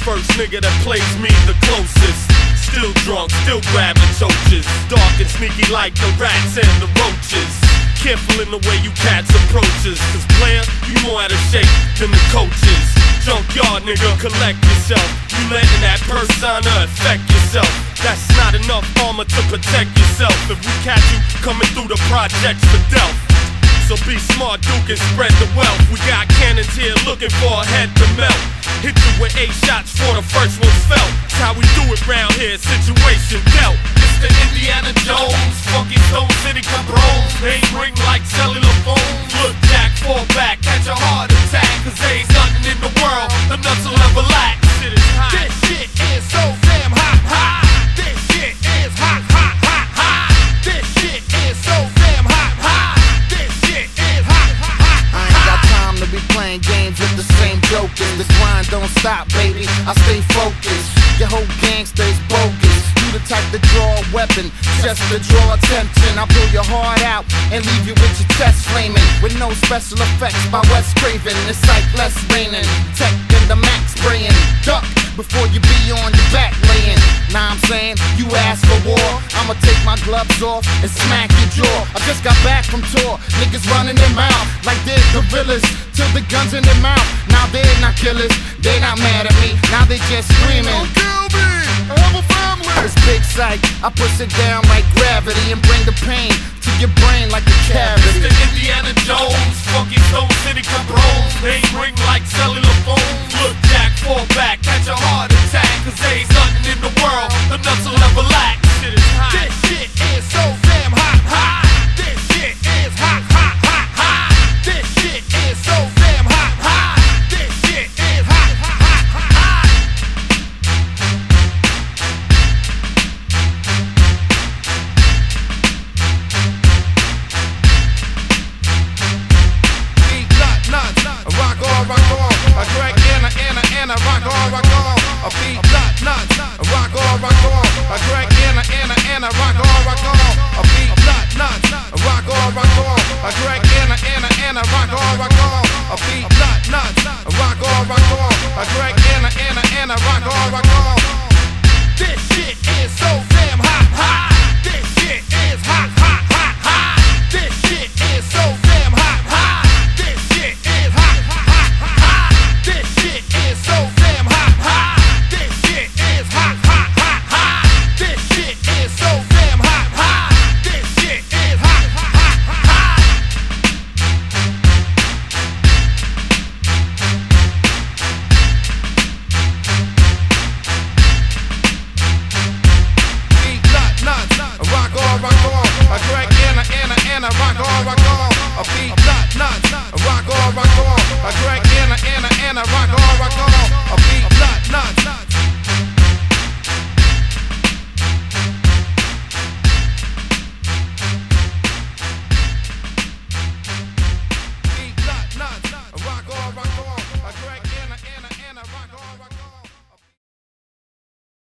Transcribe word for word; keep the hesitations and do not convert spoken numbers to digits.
first nigga that plays me the closest. Still drunk, still grabbing choaches. Dark and sneaky like the rats and the roaches. Careful in the way you cats approaches. Cause player, you more out of shape than the coaches. Junkyard nigga, collect yourself. You letting that persona affect yourself. That's not enough armor to protect yourself. If we catch you coming through the projects for Delph. So be smart, Duke, and spread the wealth. We got cannons here looking for a head to melt. Hit you with eight shots for the first one's felt. That's how we do it round here, situation dealt. It's the Indiana Jones, funky Stone City Cabrones. Name ring like cellular phones. Look, Jack, fall back, catch a heart attack. Cause there ain't nothing in the world the nuts will ever lack. Shit is hot. This shit is so damn hot, hot. This shit is hot, hot, hot, hot. This shit is so damn hot, hot. This shit is hot, hot, hot. I ain't got time to be playing games with the same jokers. The grind don't stop, baby, I stay focused. Your whole gangster is bogus. You the type to draw a weapon just to draw attention. I pull your heart out and leave you with your chest flaming. With no special effects by Wes Craven. It's like less raining, tech and the max spraying. Duck before you be on your back laying. Nah, I'm saying, you ask for war, I'ma take my gloves off and smack your jaw. I just got back from tour, niggas running their mouth like they're gorillas, till the guns in their mouth. Now they're not killers, they not mad at me, now they just screaming. Don't kill me, I have a family. It's big sight, I push it down like gravity and bring the pain to your brain like a cavity. It's the Indiana Jones, funky Stone City Cabrones. Name ring like cellular phones. Look, Jack, fall back, catch a heart attack. Cause there ain't nothing in the world the nuts will ever lack. Shit is hot. This shit is so damn hot, hot. This shit is hot, hot, hot, hot. This shit is so damn hot, hot. This shit is hot, hot, hot, hot. Beat nut, nut, rock on, rock on. A Greg Anna, Anna, Anna, rock on, rock on. A beat nut, nut, rock on, rock on. A Greg Anna, Anna, Anna, rock on, rock on. A beat nut, nut, rock on, rock on. A Greg Anna, Anna, Anna, rock on, rock on. A beat nut, nut, rock on, rock on. A Greg Anna, Anna, Anna,